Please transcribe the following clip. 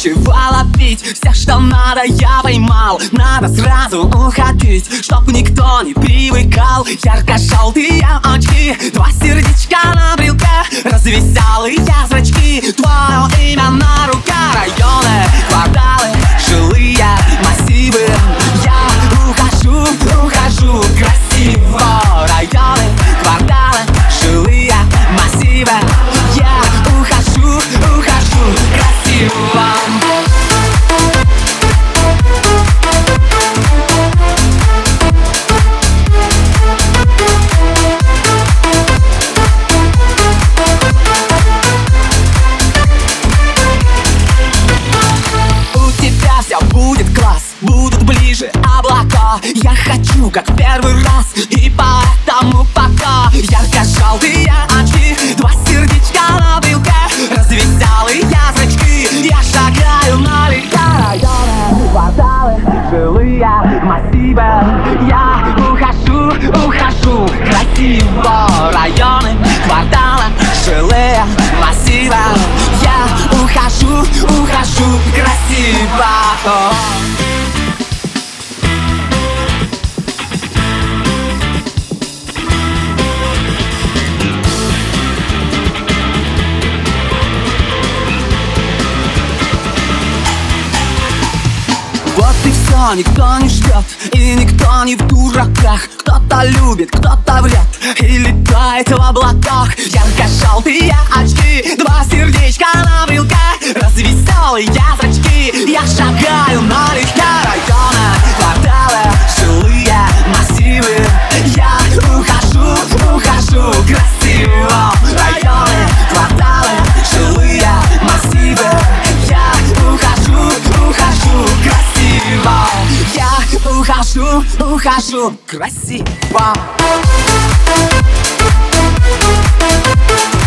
нечего ловить. Все, что надо, я поймал. Надо сразу уходить, чтоб никто не привыкал. Ярко-желтые очки, два сердечка на брелке, развеселые зрачки, твое имя на руке. Районы, кварталы, жилые массивы. Я ухожу красиво. Районы, кварталы, жилые массивы. Я ухожу красиво. Будет класс, будут ближе облака. Я хочу, как в первый раз, и поэтому пока. Ярко-желтые очки, два сердечка на брелке, развеселые зрачки. Я шагаю налегке. Районы, кварталы, жилые массивы. Я ухожу красиво. Районы, кварталы, жилые массивы. Я ухожу красиво. Вот и все, никто не ждет, и никто не в дураках. Кто-то любит, кто-то врет и летает в облаках. Ярко-желтые очки, два сердечка на брелке, развеселые зрачки. Я шагаю налегке. Районы, кварталы, жилые массивы. Я ухожу красиво. Районы, кварталы, жилые массивы. Я ухожу красиво. Я ухожу красиво.